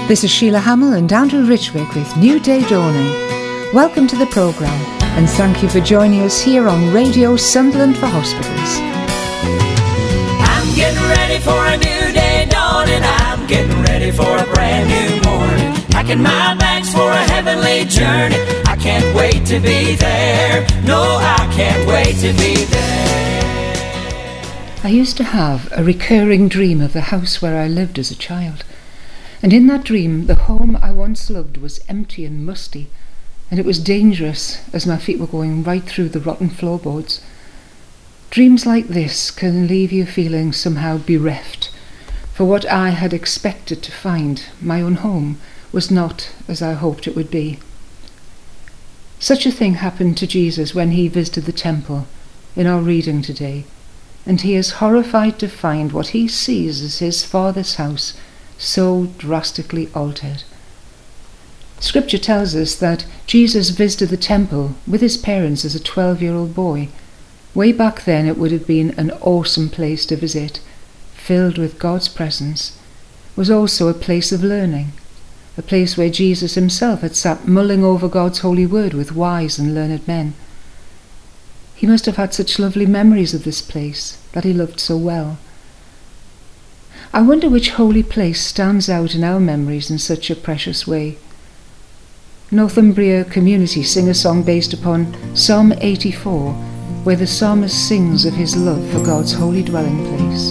This is Sheila Hamill and Andrew Richwick with New Day Dawning. Welcome to the programme and thank you for joining us here on Radio Sunderland for Hospitals. I'm getting ready for a new day dawning. I'm getting ready for a brand new morning. Packing my bags for a heavenly journey. I can't wait to be there. No, I can't wait to be there. I used to have a recurring dream of the house where I lived as a child. And in that dream, the home I once loved was empty and musty, and it was dangerous as my feet were going right through the rotten floorboards. Dreams like this can leave you feeling somehow bereft, for what I had expected to find, my own home, was not as I hoped it would be. Such a thing happened to Jesus when he visited the temple in our reading today, and he is horrified to find what he sees as his Father's house so drastically altered. Scripture tells us that Jesus visited the temple with his parents as a 12-year-old boy. Way back then it would have been an awesome place to visit, filled with God's presence. It was also a place of learning, a place where Jesus himself had sat mulling over God's holy word with wise and learned men. He must have had such lovely memories of this place that he loved so well. I wonder which holy place stands out in our memories in such a precious way. Northumbria Community sing a song based upon Psalm 84, where the psalmist sings of his love for God's holy dwelling place.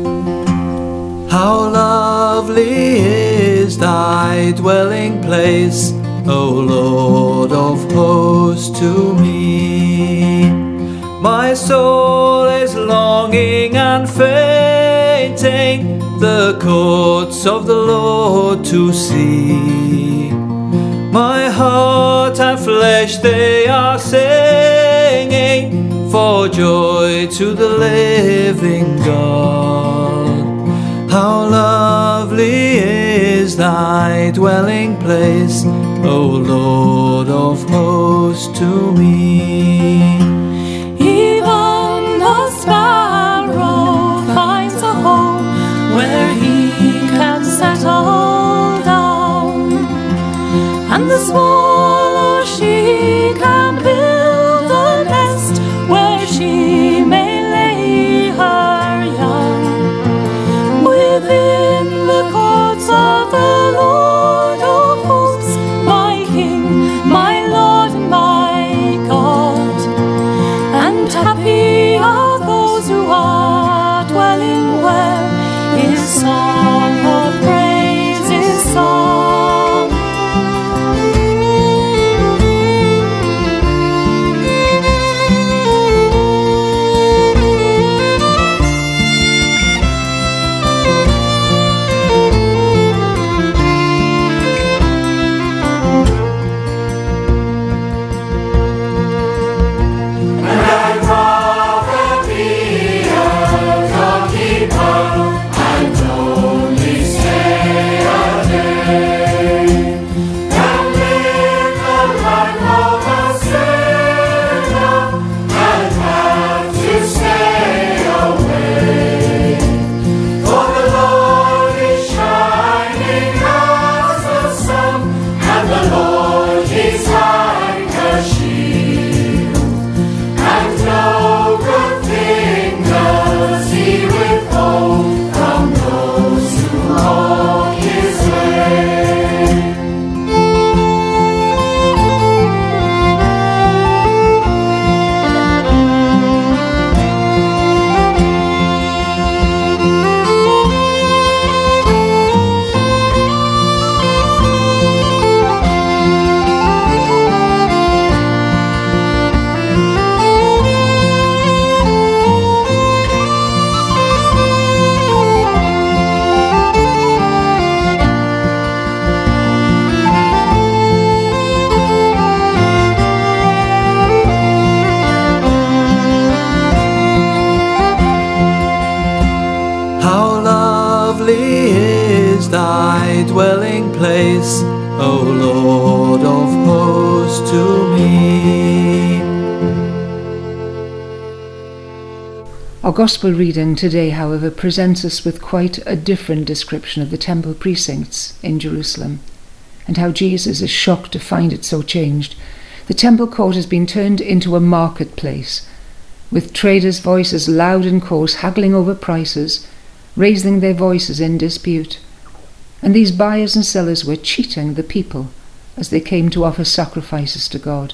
How lovely is thy dwelling place, O Lord of hosts, to me. My soul is longing and fainting, the courts of the Lord to see. My heart and flesh, they are singing for joy to the living God. How lovely is thy dwelling place, O Lord of hosts, to me. Even the sparrow finds a home where he can settle down, and the swallow, she can build a nest where she may lay her young. Within the courts of the Lord of hosts, my King, my Lord, and my God. And happy are those who are dwelling where his song of praise is sung. Thy dwelling place, O Lord of hosts, to me. Our Gospel reading today, however, presents us with quite a different description of the temple precincts in Jerusalem, and how Jesus is shocked to find it so changed. The temple court has been turned into a marketplace, with traders' voices loud and coarse, haggling over prices, raising their voices in dispute. And these buyers and sellers were cheating the people as they came to offer sacrifices to God.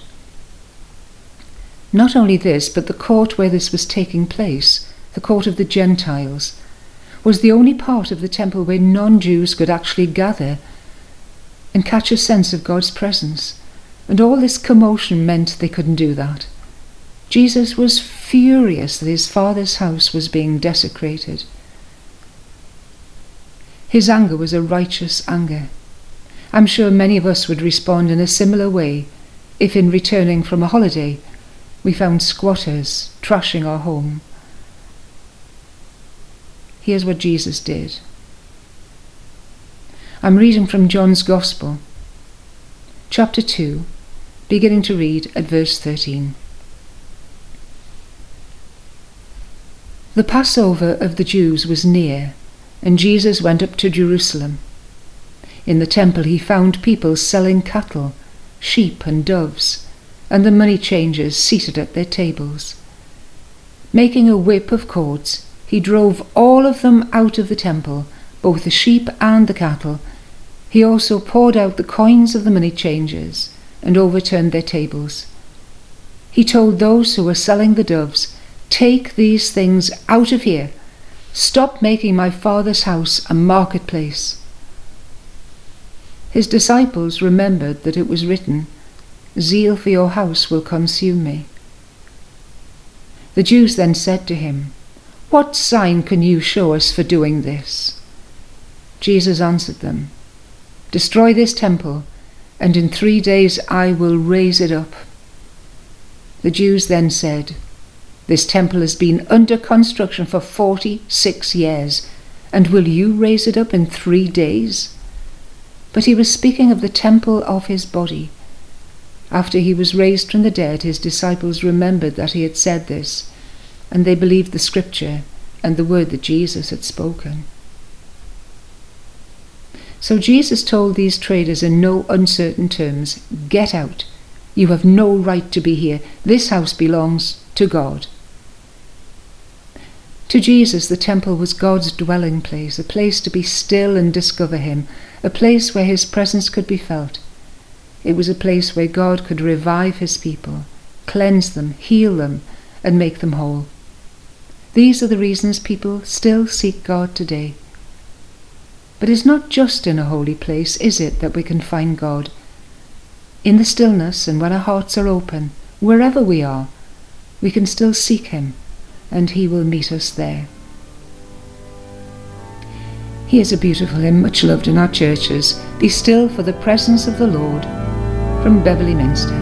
Not only this, but the court where this was taking place, the court of the Gentiles, was the only part of the temple where non-Jews could actually gather and catch a sense of God's presence. And all this commotion meant they couldn't do that. Jesus was furious that his Father's house was being desecrated. His anger was a righteous anger. I'm sure many of us would respond in a similar way if, in returning from a holiday, we found squatters trashing our home. Here's what Jesus did. I'm reading from John's Gospel, chapter 2, beginning to read at verse 13. The Passover of the Jews was near, and Jesus went up to Jerusalem. In the temple he found people selling cattle, sheep and doves, and the money changers seated at their tables. Making a whip of cords, he drove all of them out of the temple, both the sheep and the cattle. He also poured out the coins of the money changers and overturned their tables. He told those who were selling the doves, "Take these things out of here. Stop making my Father's house a marketplace." His disciples remembered that it was written, "Zeal for your house will consume me." The Jews then said to him, "What sign can you show us for doing this?" Jesus answered them, "Destroy this temple, and in 3 days I will raise it up." The Jews then said, "This temple has been under construction for 46 years, and will you raise it up in 3 days? But he was speaking of the temple of his body. After he was raised from the dead, his disciples remembered that he had said this, and they believed the scripture and the word that Jesus had spoken. So Jesus told these traders in no uncertain terms, "Get out. You have no right to be here. This house belongs to God." To Jesus, the temple was God's dwelling place, a place to be still and discover him, a place where his presence could be felt. It was a place where God could revive his people, cleanse them, heal them, and make them whole. These are the reasons people still seek God today. But it's not just in a holy place, is it, that we can find God? In the stillness and when our hearts are open, wherever we are, we can still seek him, and he will meet us there. Here's a beautiful hymn much loved in our churches, "Be Still for the Presence of the Lord," from Beverley Minster.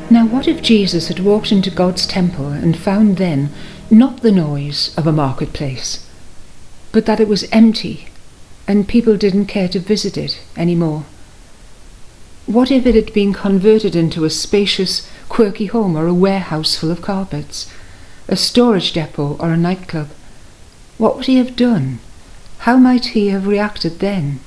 Now what if Jesus had walked into God's temple and found then not the noise of a marketplace, but that it was empty and people didn't care to visit it anymore? What if it had been converted into a spacious, quirky home or a warehouse full of carpets, a storage depot or a nightclub? What would he have done? How might he have reacted then?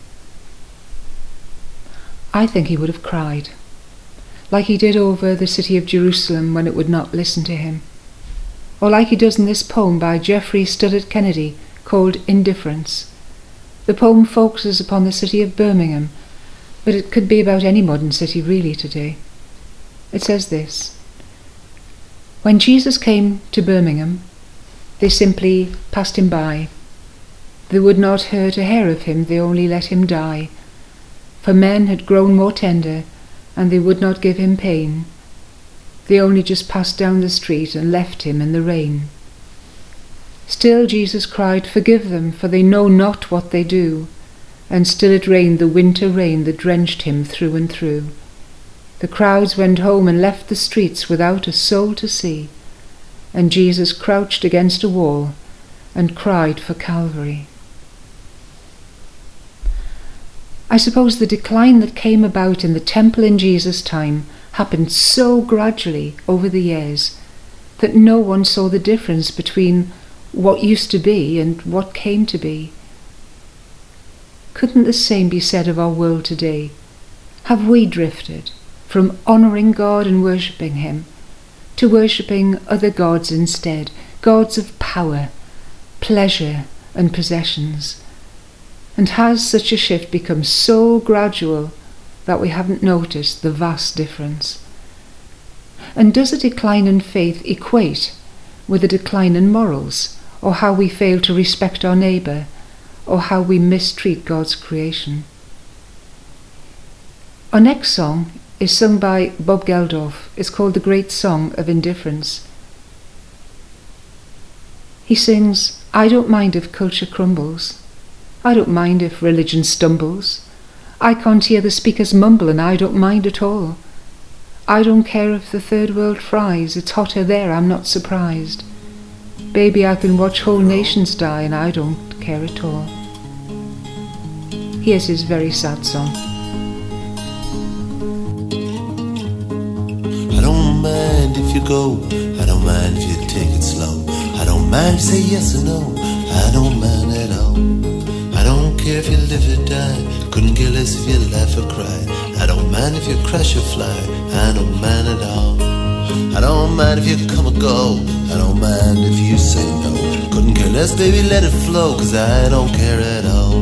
I think he would have cried, like he did over the city of Jerusalem when it would not listen to him, or like he does in this poem by Geoffrey Studdert Kennedy called Indifference. The poem focuses upon the city of Birmingham, but it could be about any modern city really today. It says this: when Jesus came to Birmingham, they simply passed him by. They would not hurt a hair of him, they only let him die. For men had grown more tender, and they would not give him pain. They only just passed down the street and left him in the rain. Still Jesus cried, "Forgive them, for they know not what they do." And still it rained the winter rain that drenched him through and through. The crowds went home and left the streets without a soul to see, and Jesus crouched against a wall and cried for Calvary. I suppose the decline that came about in the temple in Jesus' time happened so gradually over the years that no one saw the difference between what used to be and what came to be. Couldn't the same be said of our world today? Have we drifted from honouring God and worshipping him to worshipping other gods instead, gods of power, pleasure and possessions? And has such a shift become so gradual that we haven't noticed the vast difference? And does a decline in faith equate with a decline in morals, or how we fail to respect our neighbour, or how we mistreat God's creation? Our next song is sung by Bob Geldof. It's called The Great Song of Indifference. He sings, "I don't mind if culture crumbles. I don't mind if religion stumbles. I can't hear the speakers mumble and I don't mind at all. I don't care if the third world fries. It's hotter there, I'm not surprised. Baby, I can watch whole nations die and I don't care at all." Here's his very sad song. I don't mind if you go, I don't mind if you take it slow. I don't mind if you say yes or no, I don't mind at all. I don't care if you live or die, couldn't care less if you laugh or cry. I don't mind if you crash or fly, I don't mind at all. I don't mind if you come or go, I don't mind if you say no. Couldn't care less, baby, let it flow, 'cause I don't care at all.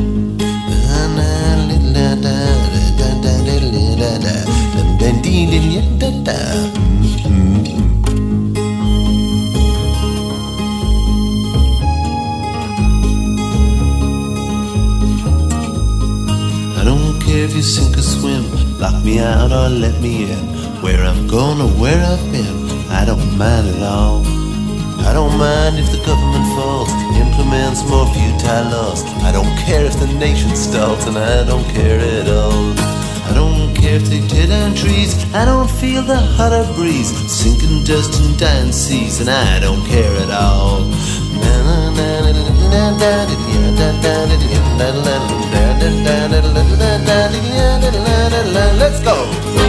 I don't care if you sink or swim, lock me out or let me in. Where I'm going or where I've been, I don't mind at all. I don't mind if the government falls, implements more futile laws. I don't care if the nation stalls, and I don't care at all. I don't care if they tear down trees, I don't feel the hotter breeze, sinking dust and dying seas, and I don't care at all. Let's go!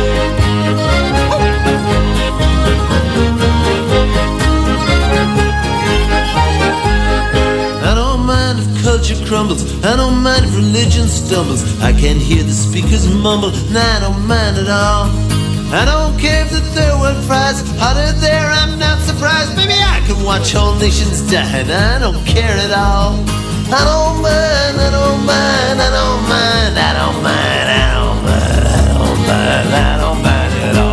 Culture crumbles, I don't mind if religion stumbles. I can hear the speakers mumble, and I don't mind at all. I don't care if the third world fries, hotter there, I'm not surprised. Maybe I can watch whole nations die, and I don't care at all. I don't mind, I don't mind, I don't mind, I don't mind, I don't mind, I don't mind, I don't mind at all.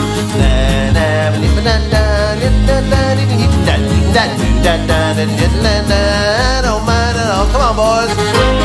I don't mind at all. Come on, boys.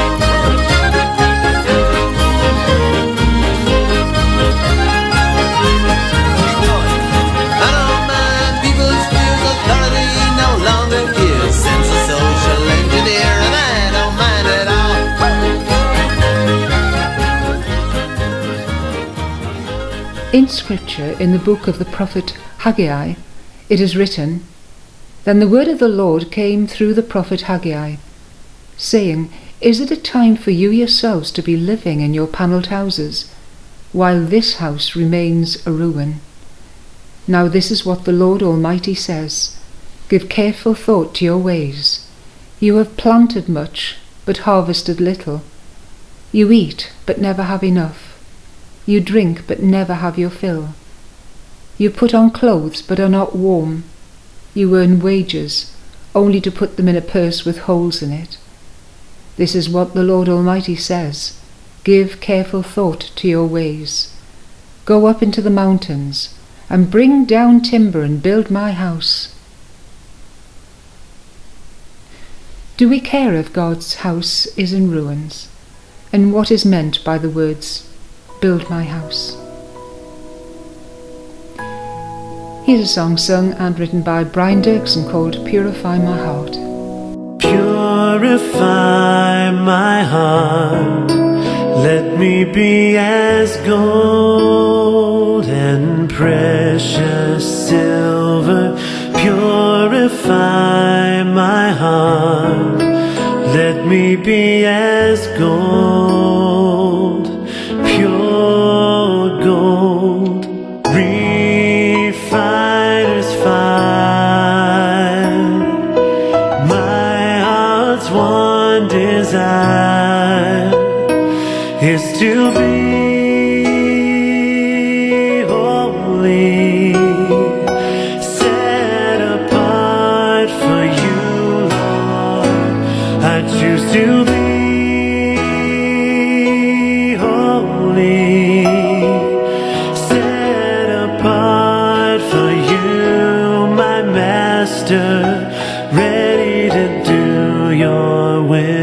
I don't mind people's fears, authority no longer gives sense of social engineer, and I don't mind at all. In Scripture, in the book of the prophet Haggai, it is written, "Then the word of the Lord came through the prophet Haggai, saying, Is it a time for you yourselves to be living in your panelled houses, while this house remains a ruin? Now this is what the Lord Almighty says, Give careful thought to your ways. You have planted much, but harvested little. You eat, but never have enough. You drink, but never have your fill. You put on clothes, but are not warm. You earn wages, only to put them in a purse with holes in it. This is what the Lord Almighty says, Give careful thought to your ways. Go up into the mountains, and bring down timber and build my house." Do we care if God's house is in ruins, and what is meant by the words, "build my house"? Here's a song sung and written by Brian Dirksen called "Purify My Heart." Purify my heart, let me be as gold and precious silver. Purify my heart, let me be as gold, pure gold, refiner's fire. My heart's one desire is to be holy, set apart for you, Lord. I choose to be holy, set apart for you, my Master, ready to do your will.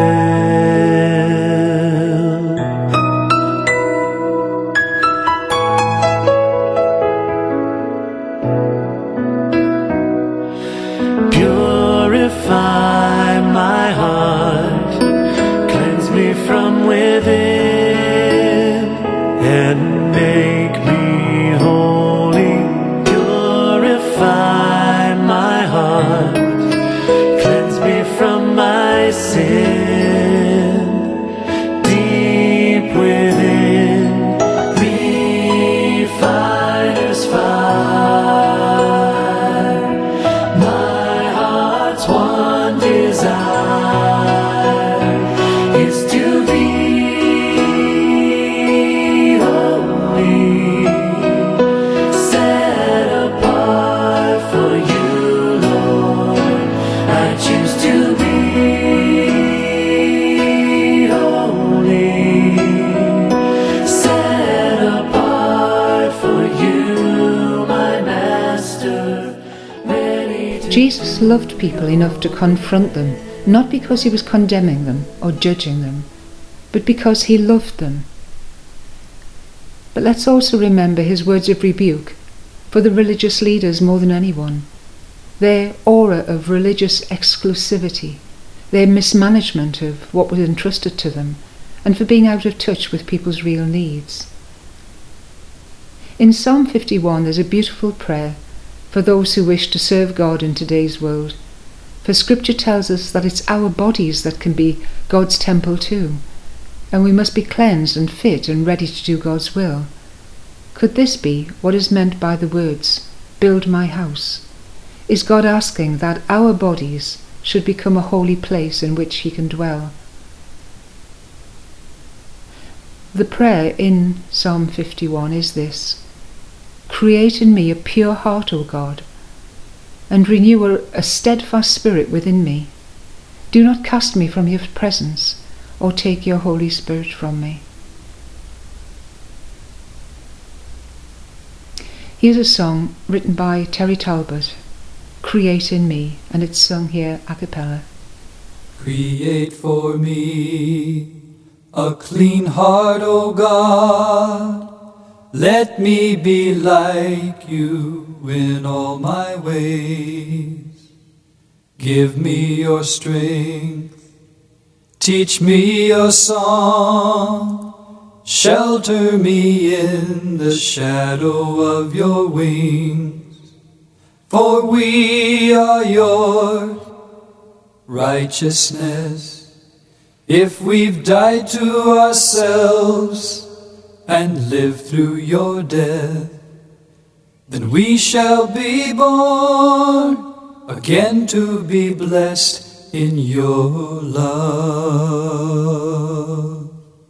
Purify my heart, cleanse me from within, and make me holy. Purify my heart, cleanse me from my sin, deep within, refiner's fire. My heart's one desire is to be holy, set apart for you, Lord. I choose to be holy, set apart for you, my Master, ready to. Jesus loved people enough to confront them, not because he was condemning them or judging them, but because he loved them. But let's also remember his words of rebuke for the religious leaders more than anyone. Their aura of religious exclusivity, their mismanagement of what was entrusted to them, and for being out of touch with people's real needs. In Psalm 51 there's a beautiful prayer for those who wish to serve God in today's world. For Scripture tells us that it's our bodies that can be God's temple too, and we must be cleansed and fit and ready to do God's will. Could this be what is meant by the words, "build my house"? Is God asking that our bodies should become a holy place in which he can dwell? The prayer in Psalm 51 is this: "Create in me a pure heart, O God, and renew a steadfast spirit within me. Do not cast me from your presence, or take your Holy Spirit from me." Here's a song written by Terry Talbot, "Create in Me," and it's sung here a cappella. Create for me a clean heart, O God. Let me be like you in all my ways. Give me your strength, teach me your song. Shelter me in the shadow of your wings, for we are your righteousness. If we've died to ourselves and lived through your death, then we shall be born again to be blessed in your love.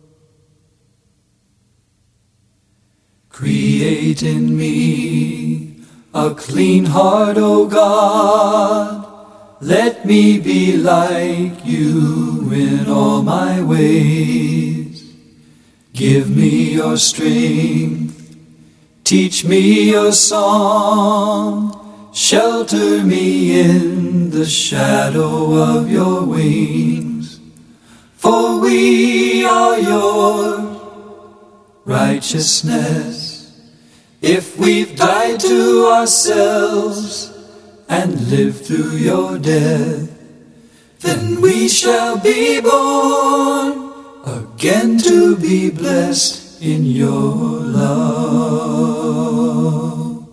Create in me a clean heart, O God. Let me be like you in all my ways. Give me your strength, teach me your song. Shelter me in the shadow of your wings, for we are your righteousness. If we've died to ourselves and lived through your death, then we shall be born again to be blessed in your love.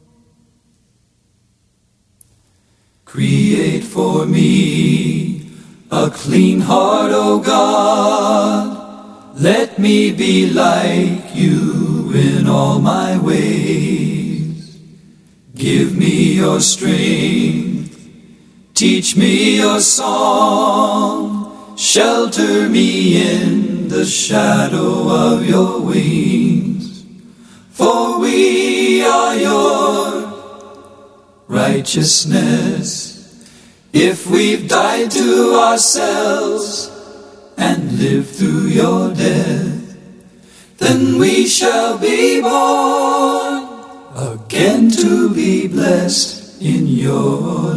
Create for me a clean heart, O God. Let me be like you in all my ways. Give me your strength, teach me your song. Shelter me in the shadow of your wings, for we are your righteousness. If we've died to ourselves and lived through your death, then we shall be born again to be blessed in your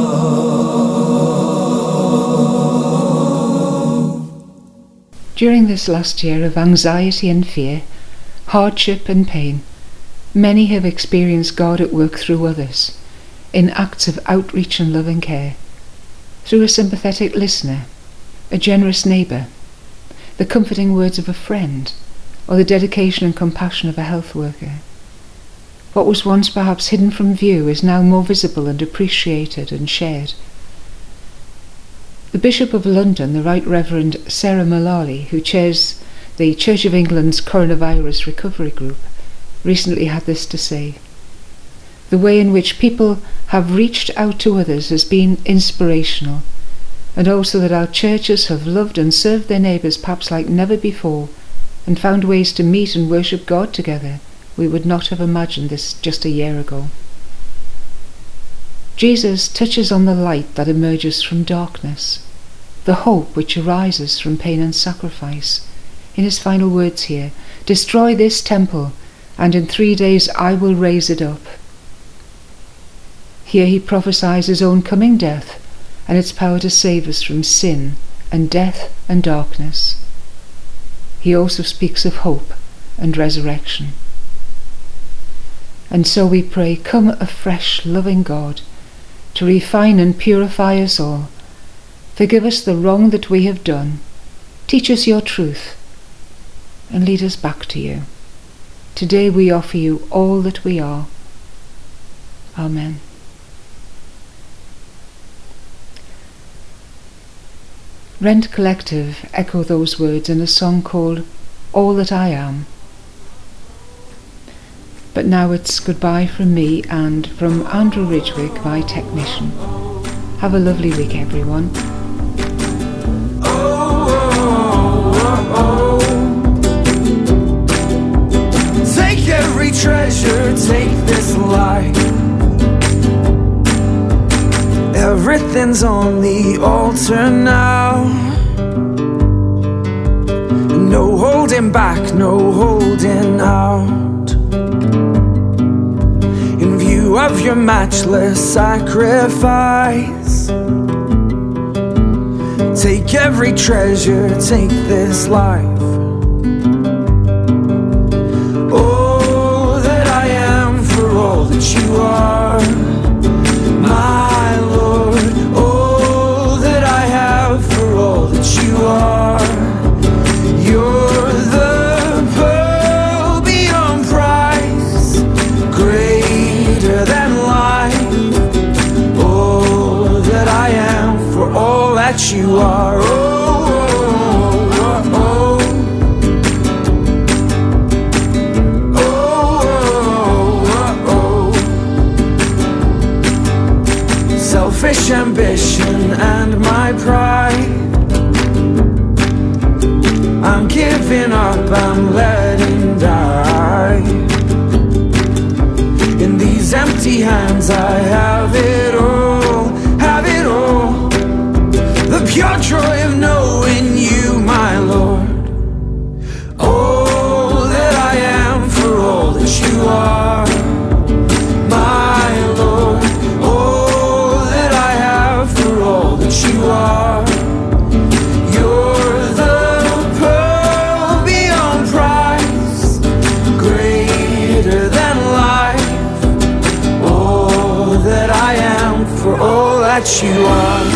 love. During this last year of anxiety and fear, hardship and pain, many have experienced God at work through others, in acts of outreach and love and care, through a sympathetic listener, a generous neighbour, the comforting words of a friend, or the dedication and compassion of a health worker. What was once perhaps hidden from view is now more visible and appreciated and shared. The Bishop of London, the Right Reverend Sarah Mullally, who chairs the Church of England's Coronavirus Recovery Group, recently had this to say: "The way in which people have reached out to others has been inspirational, and also that our churches have loved and served their neighbours perhaps like never before, and found ways to meet and worship God together. We would not have imagined this just a year ago." Jesus touches on the light that emerges from darkness, the hope which arises from pain and sacrifice. In his final words here, "Destroy this temple, and in 3 days I will raise it up." Here he prophesies his own coming death and its power to save us from sin and death and darkness. He also speaks of hope and resurrection. And so we pray, come afresh, loving God, to refine and purify us all. Forgive us the wrong that we have done. Teach us your truth and lead us back to you. Today we offer you all that we are. Amen. Rent Collective echo those words in a song called All That I Am. But now it's goodbye from me and from Andrew Ridgwick, my technician. Have a lovely week, everyone. Take every treasure, take this life. Everything's on the altar now. No holding back, no holding out. In view of your matchless sacrifice, take every treasure, take this life. All that I am for all that you are, my Lord. All that I have for all that you are. You're the you are. Oh, oh, oh, oh, oh, oh. Selfish ambition and my pride, I'm giving up, I'm letting die. In these empty hands I have it all, have it all. The pure joy of knowing you, my Lord. All that I am for all that you are, my Lord. All that I have for all that you are. You're the pearl beyond price, greater than life. All that I am for all that you are.